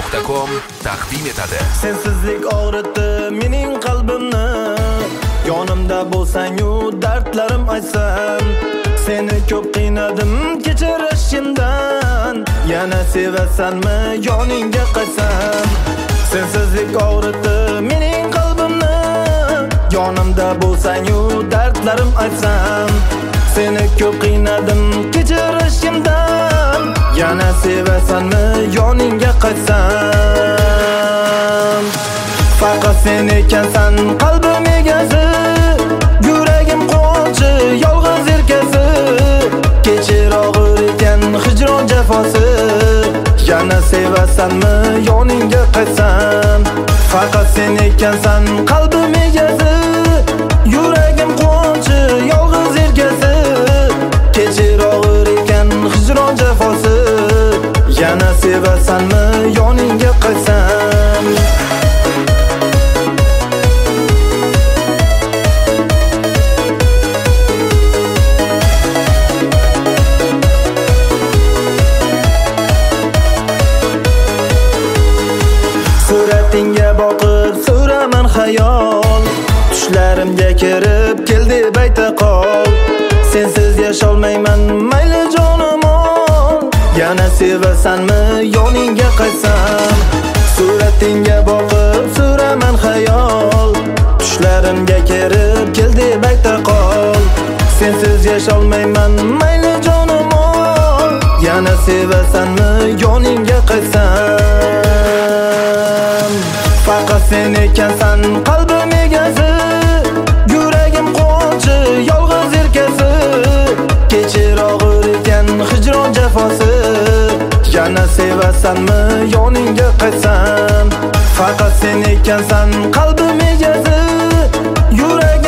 Gmail.com taqdim etadi. Sensizlik og'ritdi mening qalbimni, yonimda bo'lsang-yu dardlarim aytsam. Seni ko'p qiynadim kechirishimdan, yana sevasanmi yoningga qaytsam. Sensizlik og'ritdi mening qalbimni, yonimda bo'lsang-yu dardlarim aytsam. Seni ko'p qiynadim kechirishimdan, yana sevasanmi yoningga qaytsam. Faqat sen ekansan qalbim egasi, yuragim quvonchi yolg'iz erkasi. Kechir og'ir ekan hijron jafosi, yana sevasanmi yoningga qaytsam. Faqat sen ekansan qalbim egasi, yuragim quvonchi yolg'iz erkasi. Kechir og'ir ekan hijron jafosi, yana sevasanmi yoningga qaytsam. Suratingga boqib suraman xayol, tushlarimga kirib keldi bayta qol. Sensiz yasholmayman mayli jonim ol, yana sevasanmi yoningga qaytsam. Suratingga boqib suraman xayol, tushlarimga kirib keldi bayta qol. Sensiz yasholmayman mayli jonim ol, yana sevasanmi yoningga qaytsam. Faqat sen ekansan qalbim egasi, yuragim quvonchi yolg'iz erkasi. Kechir og'ir ekan hijron jafosi, yana sevasanmi yoningga qaytsam. Faqat sen ekansan qalbim egasi, yuragim